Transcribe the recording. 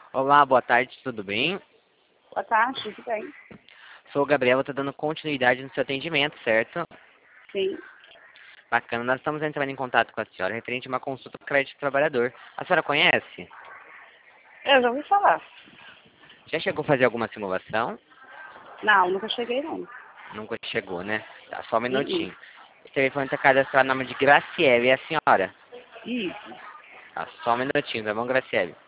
Olá, boa tarde, tudo bem? Boa tarde, tudo bem? Sou o Gabriel, estou dando continuidade no seu atendimento, certo? Sim. Bacana, nós estamos entrando em contato com a senhora referente a uma consulta do crédito do trabalhador. A senhora conhece? Eu já ouvi falar. Já chegou a fazer alguma simulação? Não, nunca cheguei não. Nunca chegou, né? Tá, só um Uh-uh. minutinho. Esse telefone está cadastrado no nome de Graciele, é a senhora? Isso. Tá, só um minutinho, tá bom, Graciele?